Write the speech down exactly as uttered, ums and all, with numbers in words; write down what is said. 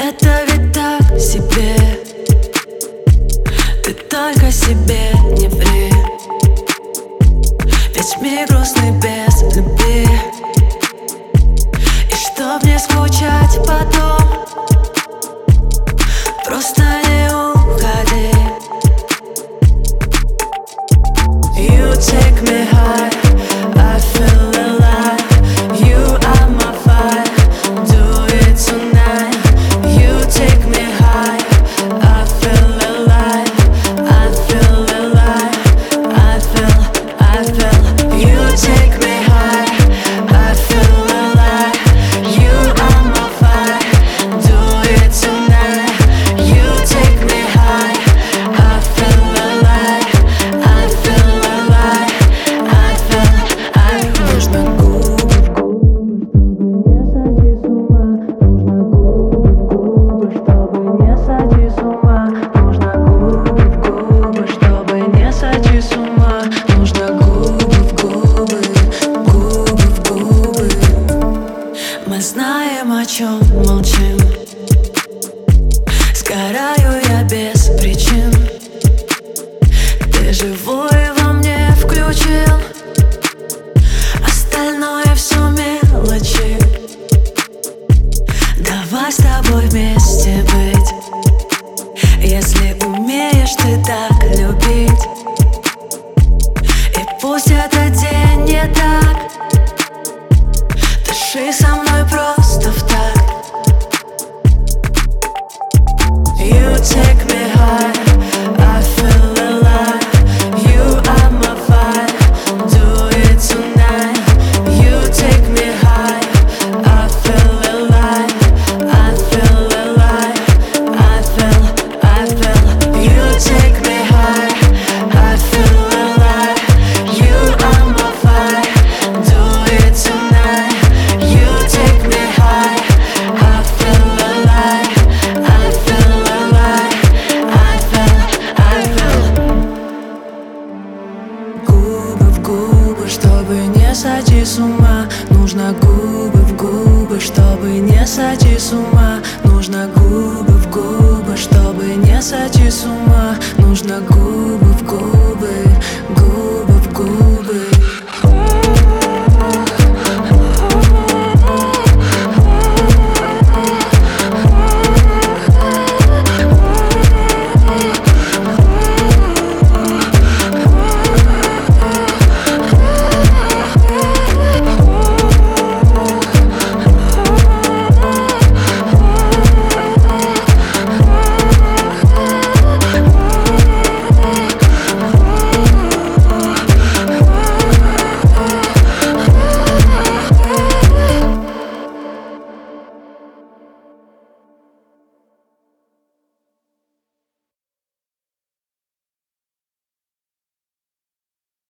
Это ведь так себе. Ты только себе не ври, ведь мир грустный без любви. И чтоб не скучать потом, просто не уходи. You take me high, I feel alive. You are my fire, do it tonight. You take me high, I feel alive. I feel alive, I feel, I feel. You take me high, I feel alive. You are my fire, do it tonight. You take me high, I feel alive. I feel alive, I feel, I feel. Нужно губы в губы, чтобы не сойти с ума. Нужно губы в губы, губы в губы, чтобы не сойти с ума. Нужно губы в губы, губы в губы. Мы знаем, о чем молчим. Сгораю я без причин. Ты живой во мне включил, остальное все мелочи. Давай с тобой вместе быть, если умеешь ты так любить. И пусть этот день не так, дыши со мной просто в такт. You take me high, I feel alive. You are my fire, do it tonight. You take me high, I feel alive. I feel alive, I feel, I feel. You take me high, I feel alive. You are my fire, do it tonight. You take me high, I feel alive. I feel alive, I feel, I feel. Губы в губы, чтобы не сойти с ума. Нужно губы в губы, чтобы не сойти с ума.